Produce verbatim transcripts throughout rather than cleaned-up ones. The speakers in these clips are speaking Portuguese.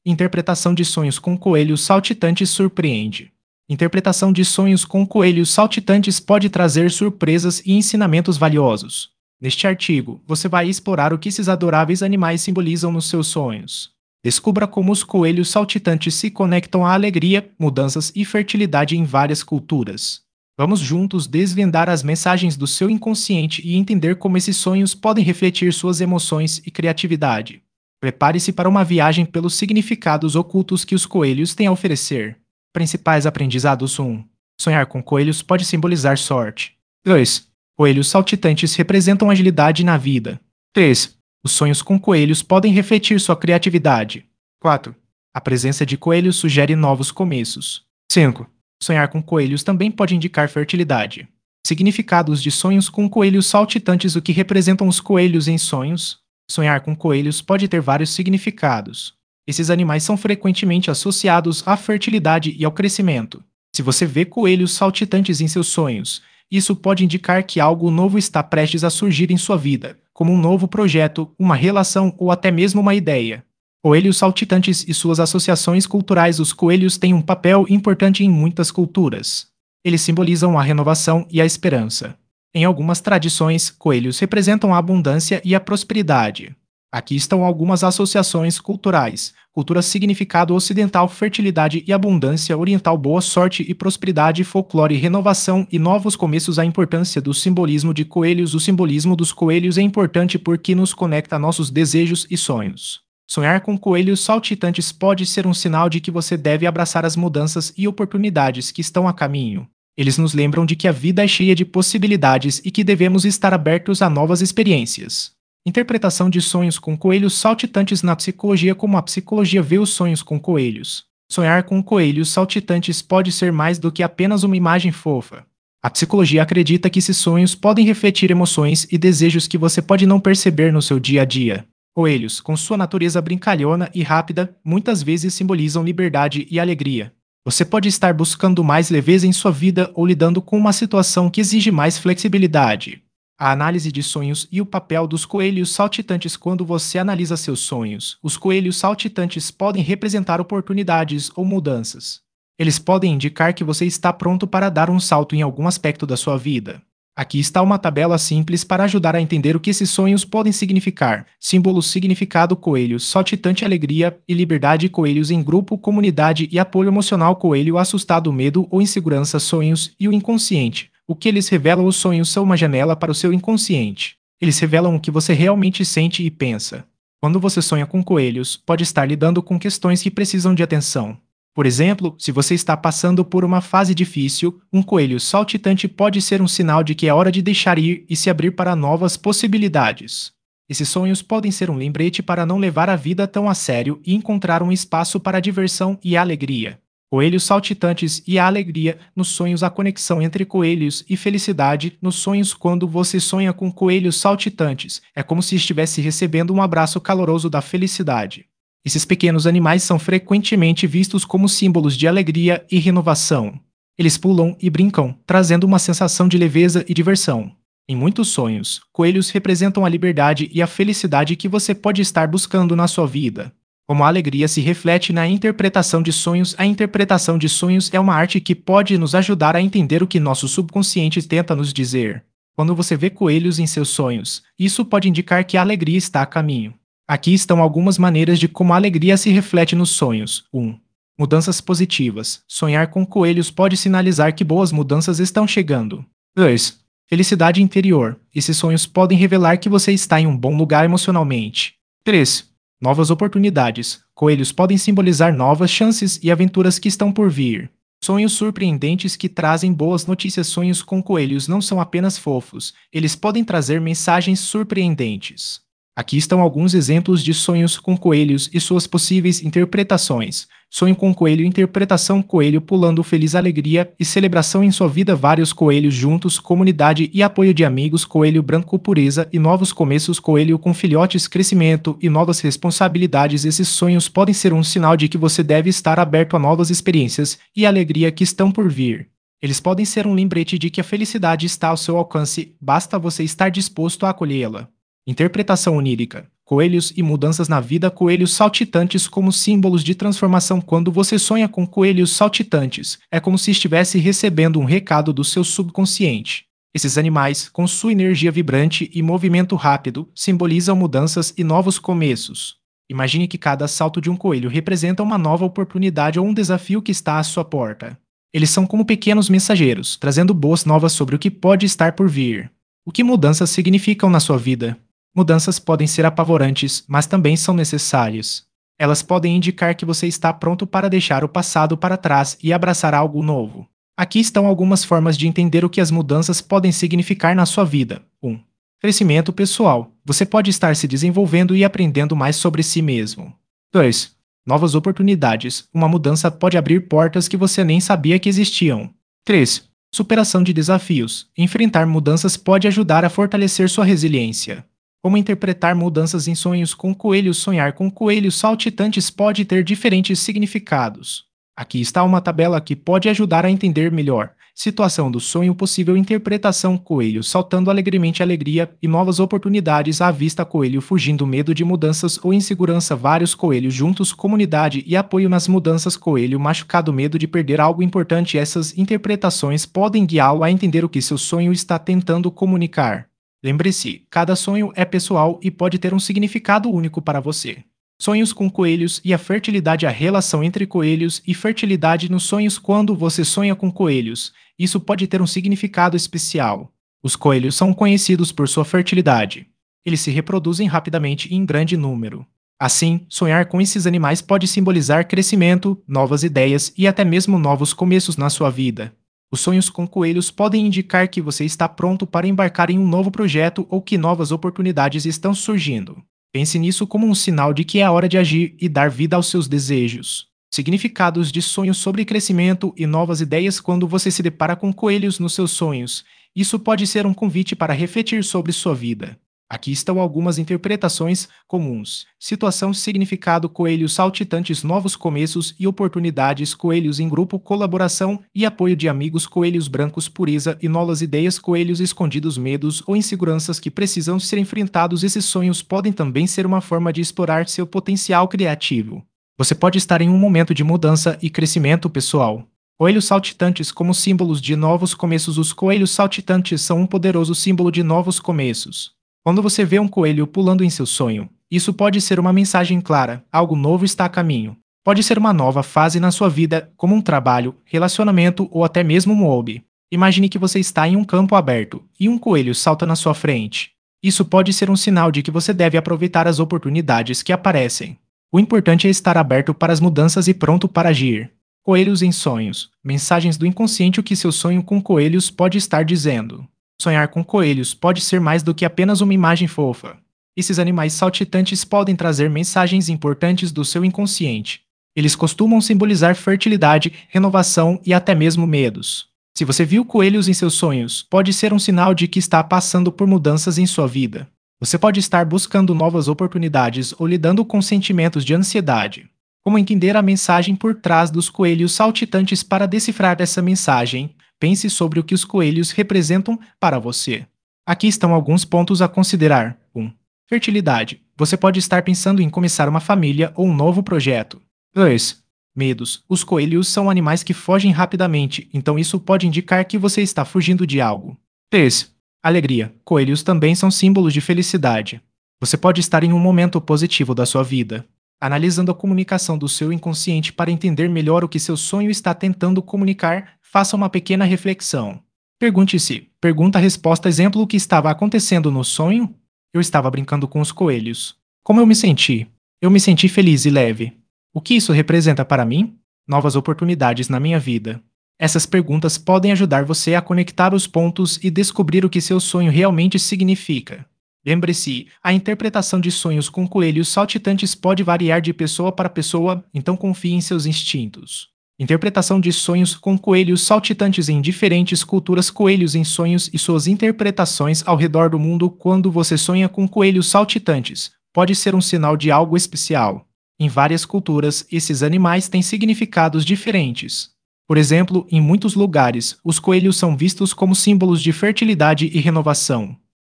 Interpretação de sonhos com coelhos saltitantes surpreende. Interpretação de sonhos com coelhos saltitantes pode trazer surpresas e ensinamentos valiosos. Neste artigo, você vai explorar o que esses adoráveis animais simbolizam nos seus sonhos. Descubra como os coelhos saltitantes se conectam à alegria, mudanças e fertilidade em várias culturas. Vamos juntos desvendar as mensagens do seu inconsciente e entender como esses sonhos podem refletir suas emoções e criatividade. Prepare-se para uma viagem pelos significados ocultos que os coelhos têm a oferecer. Principais aprendizados: um. Sonhar com coelhos pode simbolizar sorte. dois. Coelhos saltitantes representam agilidade na vida. três. Os sonhos com coelhos podem refletir sua criatividade. quatro. A presença de coelhos sugere novos começos. cinco. Sonhar com coelhos também pode indicar fertilidade. Significados de sonhos com coelhos saltitantes: o que representam os coelhos em sonhos? Sonhar com coelhos pode ter vários significados. Esses animais são frequentemente associados à fertilidade e ao crescimento. Se você vê coelhos saltitantes em seus sonhos, isso pode indicar que algo novo está prestes a surgir em sua vida, como um novo projeto, uma relação ou até mesmo uma ideia. Coelhos saltitantes e suas associações culturais: os coelhos têm um papel importante em muitas culturas. Eles simbolizam a renovação e a esperança. Em algumas tradições, coelhos representam a abundância e a prosperidade. Aqui estão algumas associações culturais: cultura significado ocidental, fertilidade e abundância; oriental, boa sorte e prosperidade; folclore, renovação e novos começos. A importância do simbolismo de coelhos: o simbolismo dos coelhos é importante porque nos conecta a nossos desejos e sonhos. Sonhar com coelhos saltitantes pode ser um sinal de que você deve abraçar as mudanças e oportunidades que estão a caminho. Eles nos lembram de que a vida é cheia de possibilidades e que devemos estar abertos a novas experiências. Interpretação de sonhos com coelhos saltitantes na psicologia: como a psicologia vê os sonhos com coelhos? Sonhar com coelhos saltitantes pode ser mais do que apenas uma imagem fofa. A psicologia acredita que esses sonhos podem refletir emoções e desejos que você pode não perceber no seu dia a dia. Coelhos, com sua natureza brincalhona e rápida, muitas vezes simbolizam liberdade e alegria. Você pode estar buscando mais leveza em sua vida ou lidando com uma situação que exige mais flexibilidade. A análise de sonhos e o papel dos coelhos saltitantes: quando você analisa seus sonhos, os coelhos saltitantes podem representar oportunidades ou mudanças. Eles podem indicar que você está pronto para dar um salto em algum aspecto da sua vida. Aqui está uma tabela simples para ajudar a entender o que esses sonhos podem significar. Símbolo: significado, coelhos saltitante, alegria e liberdade; coelhos em grupo, comunidade e apoio emocional; coelho assustado, medo ou insegurança; sonhos e o inconsciente: o que eles revelam? Os sonhos são uma janela para o seu inconsciente. Eles revelam o que você realmente sente e pensa. Quando você sonha com coelhos, pode estar lidando com questões que precisam de atenção. Por exemplo, se você está passando por uma fase difícil, um coelho saltitante pode ser um sinal de que é hora de deixar ir e se abrir para novas possibilidades. Esses sonhos podem ser um lembrete para não levar a vida tão a sério e encontrar um espaço para a diversão e a alegria. Coelhos saltitantes e a alegria. Nos sonhos, a conexão entre coelhos e felicidade. Nos sonhos, quando você sonha com coelhos saltitantes, é como se estivesse recebendo um abraço caloroso da felicidade. Esses pequenos animais são frequentemente vistos como símbolos de alegria e renovação. Eles pulam e brincam, trazendo uma sensação de leveza e diversão. Em muitos sonhos, coelhos representam a liberdade e a felicidade que você pode estar buscando na sua vida. Como a alegria se reflete na interpretação de sonhos: a interpretação de sonhos é uma arte que pode nos ajudar a entender o que nosso subconsciente tenta nos dizer. Quando você vê coelhos em seus sonhos, isso pode indicar que a alegria está a caminho. Aqui estão algumas maneiras de como a alegria se reflete nos sonhos. um. Mudanças positivas. Sonhar com coelhos pode sinalizar que boas mudanças estão chegando. dois. Felicidade interior. Esses sonhos podem revelar que você está em um bom lugar emocionalmente. três. Novas oportunidades. Coelhos podem simbolizar novas chances e aventuras que estão por vir. Sonhos surpreendentes que trazem boas notícias. Sonhos com coelhos não são apenas fofos, eles podem trazer mensagens surpreendentes. Aqui estão alguns exemplos de sonhos com coelhos e suas possíveis interpretações. Sonho com coelho. Interpretação: coelho pulando, feliz, alegria e celebração em sua vida; vários coelhos juntos, comunidade e apoio de amigos; coelho branco, pureza e novos começos; coelho com filhotes, crescimento e novas responsabilidades. Esses sonhos podem ser um sinal de que você deve estar aberto a novas experiências e alegria que estão por vir. Eles podem ser um lembrete de que a felicidade está ao seu alcance, basta você estar disposto a acolhê-la. Interpretação onírica. coelhos e mudanças na vida. Coelhos saltitantes como símbolos de transformação. Quando você sonha com coelhos saltitantes, é como se estivesse recebendo um recado do seu subconsciente. Esses animais, com sua energia vibrante e movimento rápido, simbolizam mudanças e novos começos. Imagine que cada salto de um coelho representa uma nova oportunidade ou um desafio que está à sua porta. Eles são como pequenos mensageiros, trazendo boas novas sobre o que pode estar por vir. O que mudanças significam na sua vida? Mudanças podem ser apavorantes, mas também são necessárias. Elas podem indicar que você está pronto para deixar o passado para trás e abraçar algo novo. Aqui estão algumas formas de entender o que as mudanças podem significar na sua vida. um. Crescimento pessoal. Você pode estar se desenvolvendo e aprendendo mais sobre si mesmo. dois. Novas oportunidades. Uma mudança pode abrir portas que você nem sabia que existiam. três. Superação de desafios. Enfrentar mudanças pode ajudar a fortalecer sua resiliência. Como interpretar mudanças em sonhos com coelhos? Sonhar com coelhos saltitantes pode ter diferentes significados. Aqui está uma tabela que pode ajudar a entender melhor. Situação do sonho, possível interpretação: coelho saltando alegremente, alegria e novas oportunidades à vista, coelho fugindo, medo de mudanças ou insegurança, vários coelhos juntos, comunidade e apoio nas mudanças, coelho machucado, medo de perder algo importante. Essas interpretações podem guiá-lo a entender o que seu sonho está tentando comunicar. Lembre-se, cada sonho é pessoal e pode ter um significado único para você. Sonhos com coelhos e a fertilidade. A relação entre coelhos e fertilidade nos sonhos. Quando você sonha com coelhos, isso pode ter um significado especial. Os coelhos são conhecidos por sua fertilidade. Eles se reproduzem rapidamente e em grande número. Assim, sonhar com esses animais pode simbolizar crescimento, novas ideias e até mesmo novos começos na sua vida. Os sonhos com coelhos podem indicar que você está pronto para embarcar em um novo projeto ou que novas oportunidades estão surgindo. Pense nisso como um sinal de que é a hora de agir e dar vida aos seus desejos. Significados de sonhos sobre crescimento e novas ideias. Quando você se depara com coelhos nos seus sonhos, isso pode ser um convite para refletir sobre sua vida. Aqui estão algumas interpretações comuns. Situação, significado: coelhos saltitantes, novos começos e oportunidades, coelhos em grupo, colaboração e apoio de amigos, coelhos brancos, pureza e novas ideias, coelhos escondidos, medos ou inseguranças que precisam ser enfrentados. Esses sonhos podem também ser uma forma de explorar seu potencial criativo. Você pode estar em um momento de mudança e crescimento pessoal. Coelhos saltitantes como símbolos de novos começos. Os coelhos saltitantes são um poderoso símbolo de novos começos. Quando você vê um coelho pulando em seu sonho, isso pode ser uma mensagem clara: algo novo está a caminho. Pode ser uma nova fase na sua vida, como um trabalho, relacionamento ou até mesmo um hobby. Imagine que você está em um campo aberto e um coelho salta na sua frente. Isso pode ser um sinal de que você deve aproveitar as oportunidades que aparecem. O importante é estar aberto para as mudanças e pronto para agir. Coelhos em sonhos. Mensagens do inconsciente. O que seu sonho com coelhos pode estar dizendo? Sonhar com coelhos pode ser mais do que apenas uma imagem fofa. Esses animais saltitantes podem trazer mensagens importantes do seu inconsciente. Eles costumam simbolizar fertilidade, renovação e até mesmo medos. Se você viu coelhos em seus sonhos, pode ser um sinal de que está passando por mudanças em sua vida. Você pode estar buscando novas oportunidades ou lidando com sentimentos de ansiedade. Como entender a mensagem por trás dos coelhos saltitantes? Para decifrar essa mensagem, pense sobre o que os coelhos representam para você. Aqui estão alguns pontos a considerar. um. Fertilidade. Você pode estar pensando em começar uma família ou um novo projeto. dois. Medos. Os coelhos são animais que fogem rapidamente, então isso pode indicar que você está fugindo de algo. três. Alegria. Coelhos também são símbolos de felicidade. Você pode estar em um momento positivo da sua vida. Analisando a comunicação do seu inconsciente para entender melhor o que seu sonho está tentando comunicar, faça uma pequena reflexão. Pergunte-se, pergunta-resposta. Exemplo: o que estava acontecendo no sonho? Eu estava brincando com os coelhos. Como eu me senti? Eu me senti feliz e leve. O que isso representa para mim? Novas oportunidades na minha vida. Essas perguntas podem ajudar você a conectar os pontos e descobrir o que seu sonho realmente significa. Lembre-se, a interpretação de sonhos com coelhos saltitantes pode variar de pessoa para pessoa, então confie em seus instintos. Interpretação de sonhos com coelhos saltitantes em diferentes culturas. Coelhos em sonhos e suas interpretações ao redor do mundo. Quando você sonha com coelhos saltitantes, pode ser um sinal de algo especial. Em várias culturas, esses animais têm significados diferentes. Por exemplo, em muitos lugares, os coelhos são vistos como símbolos de fertilidade e renovação.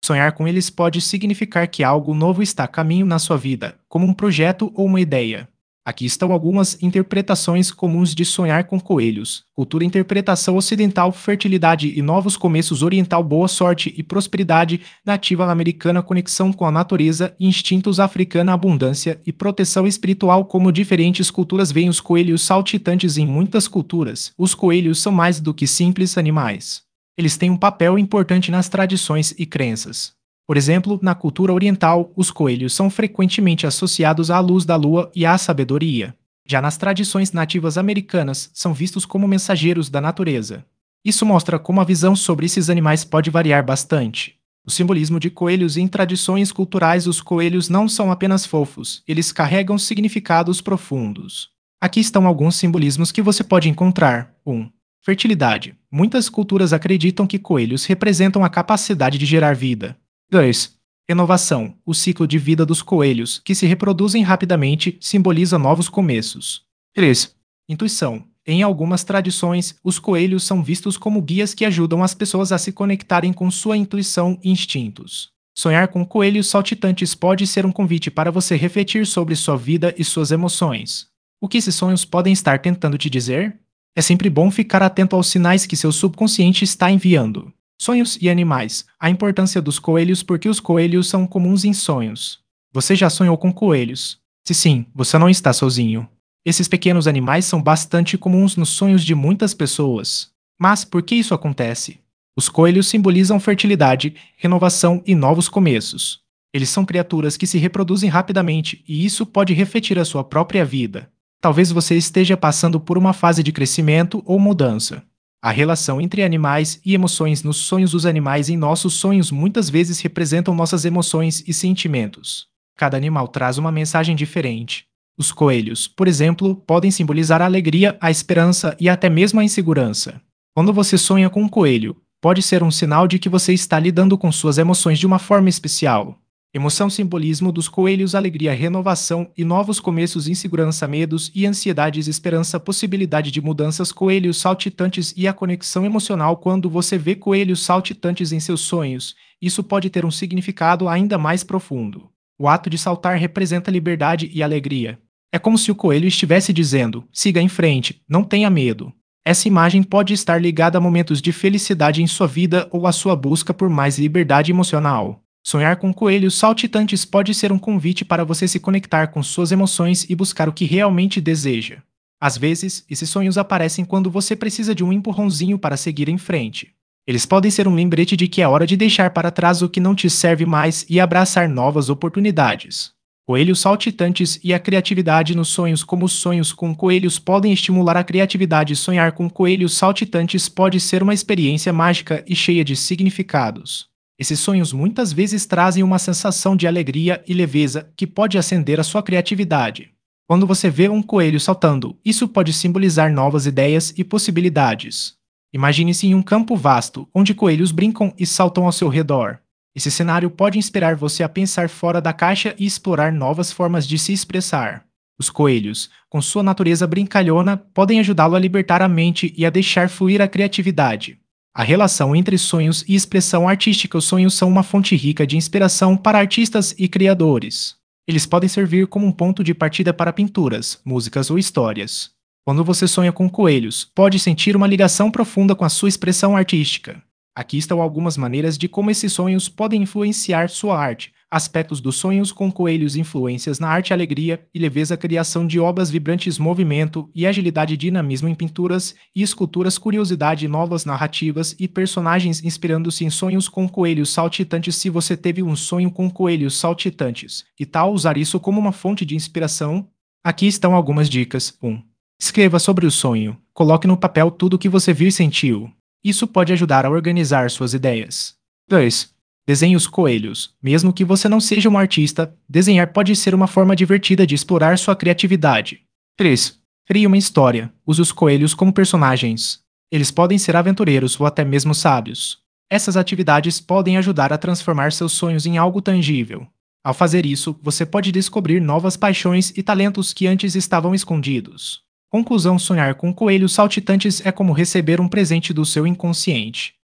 Sonhar com eles pode significar que algo novo está a caminho na sua vida, como um projeto ou uma ideia. Aqui estão algumas interpretações comuns de sonhar com coelhos: cultura, interpretação ocidental, fertilidade e novos começos; oriental, boa sorte e prosperidade; nativa americana, conexão com a natureza; instintos, africana, abundância e proteção espiritual. Como diferentes culturas veem os coelhos saltitantes. Em muitas culturas, os coelhos são mais do que simples animais. Eles têm um papel importante nas tradições e crenças. Por exemplo, na cultura oriental, os coelhos são frequentemente associados à luz da lua e à sabedoria. Já nas tradições nativas americanas, são vistos como mensageiros da natureza. Isso mostra como a visão sobre esses animais pode variar bastante. O simbolismo de coelhos em tradições culturais: os coelhos não são apenas fofos, eles carregam significados profundos. Aqui estão alguns simbolismos que você pode encontrar. um. Fertilidade. Muitas culturas acreditam que coelhos representam a capacidade de gerar vida. dois. Renovação. O ciclo de vida dos coelhos, que se reproduzem rapidamente, simboliza novos começos. três. Intuição. Em algumas tradições, os coelhos são vistos como guias que ajudam as pessoas a se conectarem com sua intuição e instintos. Sonhar com coelhos saltitantes pode ser um convite para você refletir sobre sua vida e suas emoções. O que esses sonhos podem estar tentando te dizer? É sempre bom ficar atento aos sinais que seu subconsciente está enviando. Sonhos e animais. A importância dos coelhos. Porque os coelhos são comuns em sonhos. Você já sonhou com coelhos? Se sim, você não está sozinho. Esses pequenos animais são bastante comuns nos sonhos de muitas pessoas. Mas por que isso acontece? Os coelhos simbolizam fertilidade, renovação e novos começos. Eles são criaturas que se reproduzem rapidamente e isso pode refletir a sua própria vida. Talvez você esteja passando por uma fase de crescimento ou mudança. A relação entre animais e emoções. Nos sonhos, os animais em nossos sonhos muitas vezes representam nossas emoções e sentimentos. Cada animal traz uma mensagem diferente. Os coelhos, por exemplo, podem simbolizar a alegria, a esperança e até mesmo a insegurança. Quando você sonha com um coelho, pode ser um sinal de que você está lidando com suas emoções de uma forma especial. Emoção. Simbolismo dos coelhos: alegria, renovação e novos começos; insegurança, medos e ansiedades; esperança, possibilidade de mudanças. Coelhos saltitantes e a conexão emocional. Quando você vê coelhos saltitantes em seus sonhos, isso pode ter um significado ainda mais profundo. O ato de saltar representa liberdade e alegria. É como se o coelho estivesse dizendo: siga em frente, não tenha medo. Essa imagem pode estar ligada a momentos de felicidade em sua vida ou à sua busca por mais liberdade emocional. Sonhar com coelhos saltitantes pode ser um convite para você se conectar com suas emoções e buscar o que realmente deseja. Às vezes, esses sonhos aparecem quando você precisa de um empurrãozinho para seguir em frente. Eles podem ser um lembrete de que é hora de deixar para trás o que não te serve mais e abraçar novas oportunidades. Coelhos saltitantes e a criatividade nos sonhos. Como os sonhos com coelhos podem estimular a criatividade. Sonhar com coelhos saltitantes pode ser uma experiência mágica e cheia de significados. Esses sonhos muitas vezes trazem uma sensação de alegria e leveza que pode acender a sua criatividade. Quando você vê um coelho saltando, isso pode simbolizar novas ideias e possibilidades. Imagine-se em um campo vasto, onde coelhos brincam e saltam ao seu redor. Esse cenário pode inspirar você a pensar fora da caixa e explorar novas formas de se expressar. Os coelhos, com sua natureza brincalhona, podem ajudá-lo a libertar a mente e a deixar fluir a criatividade. A relação entre sonhos e expressão artística. Os sonhos são uma fonte rica de inspiração para artistas e criadores. Eles podem servir como um ponto de partida para pinturas, músicas ou histórias. Quando você sonha com coelhos, pode sentir uma ligação profunda com a sua expressão artística. Aqui estão algumas maneiras de como esses sonhos podem influenciar sua arte. Aspectos dos sonhos com coelhos: influências na arte, alegria e leveza, criação de obras vibrantes, movimento e agilidade, dinamismo em pinturas e esculturas, curiosidade, novas narrativas e personagens. Inspirando-se em sonhos com coelhos saltitantes. Se você teve um sonho com coelhos saltitantes, que tal usar isso como uma fonte de inspiração? Aqui estão algumas dicas. um. Escreva sobre o sonho. Coloque no papel tudo o que você viu e sentiu. Isso pode ajudar a organizar suas ideias. dois. Desenhe os coelhos. Mesmo que você não seja um artista, desenhar pode ser uma forma divertida de explorar sua criatividade. três. Crie uma história. Use os coelhos como personagens. Eles podem ser aventureiros ou até mesmo sábios. Essas atividades podem ajudar a transformar seus sonhos em algo tangível. Ao fazer isso, você pode descobrir novas paixões e talentos que antes estavam escondidos. Conclusão: sonhar com coelhos saltitantes é como receber um presente do seu inconsciente.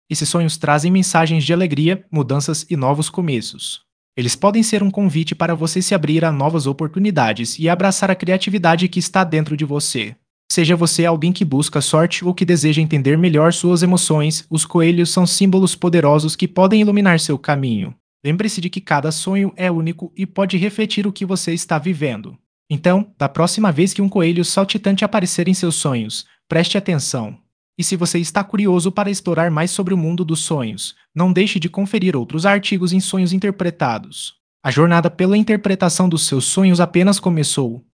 Esses sonhos trazem mensagens de alegria, mudanças e novos começos. Eles podem ser um convite para você se abrir a novas oportunidades e abraçar a criatividade que está dentro de você. Seja você alguém que busca sorte ou que deseja entender melhor suas emoções, os coelhos são símbolos poderosos que podem iluminar seu caminho. Lembre-se de que cada sonho é único e pode refletir o que você está vivendo. Então, da próxima vez que um coelho saltitante aparecer em seus sonhos, preste atenção. E se você está curioso para explorar mais sobre o mundo dos sonhos, não deixe de conferir outros artigos em sonhos interpretados. A jornada pela interpretação dos seus sonhos apenas começou.